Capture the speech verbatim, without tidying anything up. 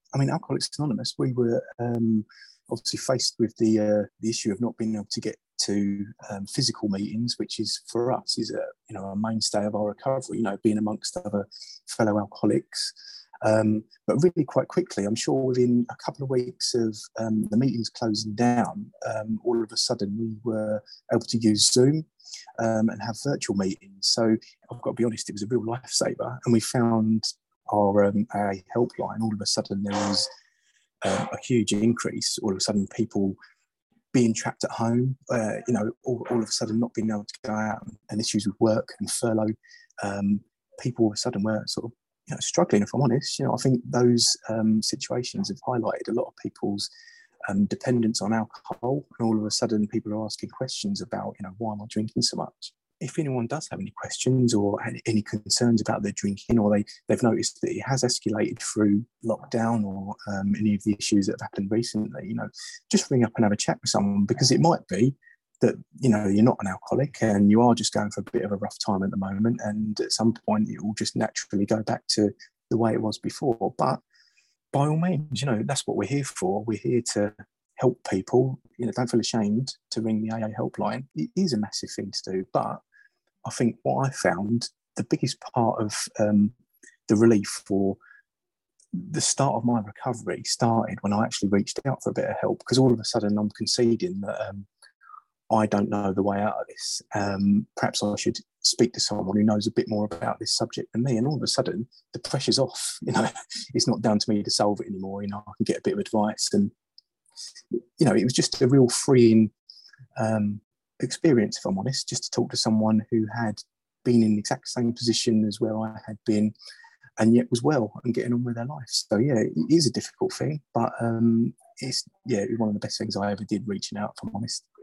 I mean, Alcoholics Anonymous, we were um, obviously faced with the uh, the issue of not being able to get to um, physical meetings, which is for us is a you know a mainstay of our recovery. You know, being amongst other fellow alcoholics. Um, but really, quite quickly, I'm sure within a couple of weeks of um, the meetings closing down, um, all of a sudden we were able to use Zoom um, and have virtual meetings. So I've got to be honest, it was a real lifesaver. And we found our um, A A helpline. All of a sudden, there was um, a huge increase. All of a sudden, people being trapped at home, uh, you know, all, all of a sudden not being able to go out, and issues with work and furlough. Um, people all of a sudden were sort of you know, struggling, if I'm honest. You know, I think those um, situations have highlighted a lot of people's um, dependence on alcohol, and all of a sudden people are asking questions about, you know, why am I drinking so much? If anyone does have any questions or any concerns about their drinking, or they, they've noticed that it has escalated through lockdown or um, any of the issues that have happened recently, you know, just ring up and have a chat with someone, because it might be that, you know, you're not an alcoholic and you are just going for a bit of a rough time at the moment. And at some point it will just naturally go back to the way it was before. But by all means, you know, that's what we're here for. We're here to help people. You know, don't feel ashamed to ring the A A helpline. It is a massive thing to do. But I think what I found, the biggest part of um, the relief for the start of my recovery started when I actually reached out for a bit of help, because all of a sudden I'm conceding that um, I don't know the way out of this. Um, perhaps I should speak to someone who knows a bit more about this subject than me. And all of a sudden, the pressure's off. You know, it's not down to me to solve it anymore. You know, I can get a bit of advice, and you know, it was just a real freeing um, experience, if I'm honest, just to talk to someone who had been in the exact same position as where I had been, and yet was well and getting on with their life. So yeah, it is a difficult thing, but um, it's yeah, it was one of the best things I ever did, reaching out, if I'm honest.